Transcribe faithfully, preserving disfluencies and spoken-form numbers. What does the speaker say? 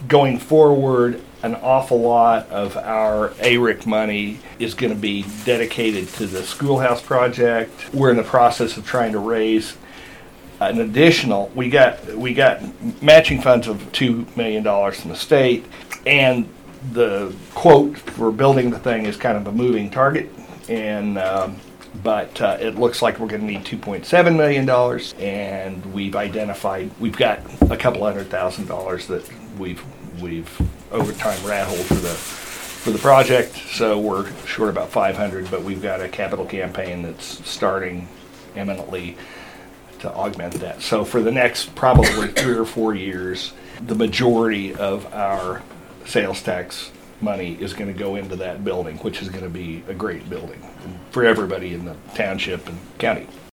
going forward, an awful lot of our A R I C money is going to be dedicated to the schoolhouse project. We're in the process of trying to raise an additional, we got we got matching funds of two million dollars from the state, and the quote for building the thing is kind of a moving target, and um, but uh, it looks like we're going to need two point seven million dollars, and we've identified, we've got a couple hundred thousand dollars that we've we've over time rattled for the for the project, so we're short about five hundred, but we've got a capital campaign that's starting imminently to augment that. So for the next probably three or four years, the majority of our sales tax money is going to go into that building, which is going to be a great building for everybody in the township and county.